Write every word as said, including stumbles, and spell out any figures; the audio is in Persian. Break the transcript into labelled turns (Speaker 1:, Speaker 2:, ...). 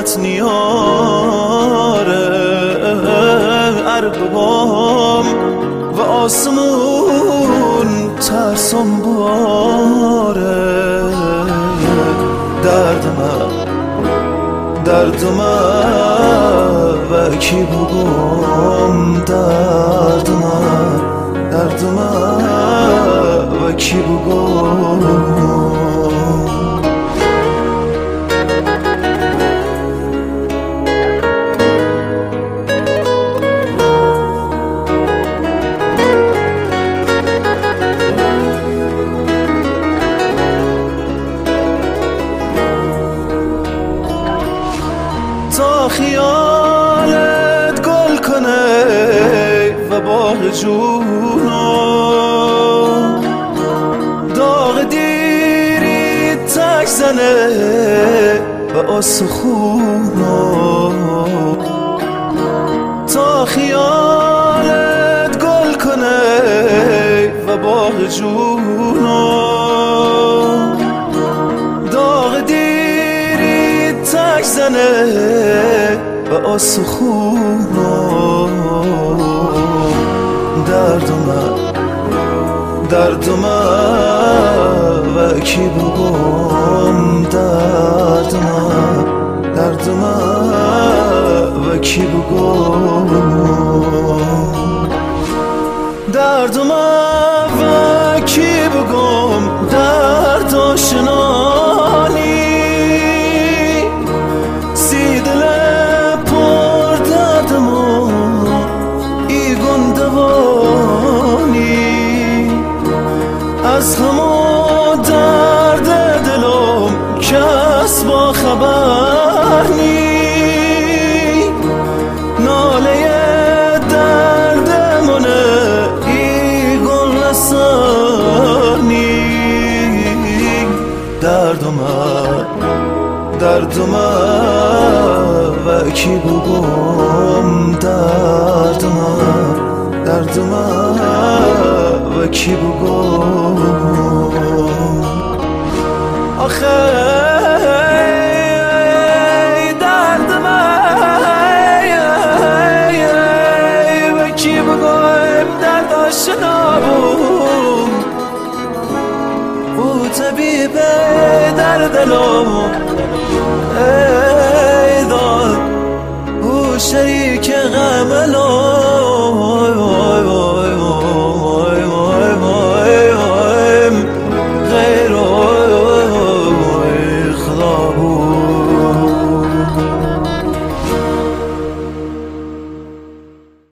Speaker 1: رحمت نیاره اربابام و آسمون ترسم باره درد من درد من و کی بگم درد من درد من و کی بگم تا خیالت گل کنه و بال جونو داغ دیری تک زنه و استخونو تا خیالت گل کنه و بال جونو داغ دیری تک زنه و استخونو درد من درد من و کی بگم درد من درد من و کی بگم درد من و کی بگم درد آشنانی سی دل پر درد ما ای گندوانی از همه درد دلم کس با خبر نی ناله درد منه ای گل نسانی درد من درد من و کی بگم درد من درد من و کی بگم آخه درد من و کی بگم درد آشنا بود او طبیب درد دلم